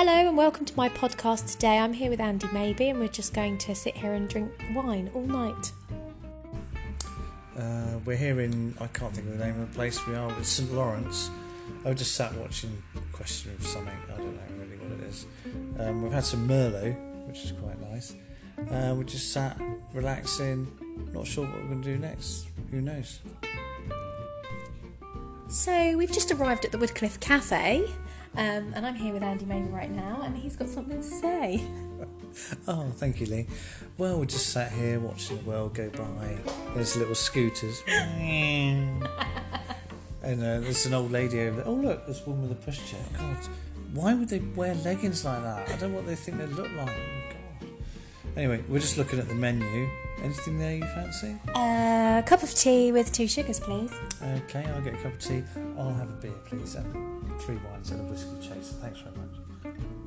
Hello and welcome to my podcast today. I'm here with Andy Maybe and we're just going to sit here and drink wine all night. We're here in, I can't think of the name of the place we are, it's St Lawrence. I just sat watching Question of something, I don't know really what it is. We've had some Merlot, which is quite nice. We just sat relaxing, not sure what we're going to do next, who knows. So we've just arrived at the Woodcliff Cafe and I'm here with Andy Maybe right now and he's got something to say. Oh, thank you, Lee. Well, we just sat here watching the world go by. There's little scooters. And there's an old lady over there. Oh, look, there's one with a pushchair. God, why would they wear leggings like that? I don't know what they think they look like. Oh, God. Anyway, we're just looking at the menu. Anything there you fancy? A cup of tea with 2 sugars, please. Okay, I'll get a cup of tea. I'll have a beer, please. 3 wines and a whiskey chaser. Thanks very much.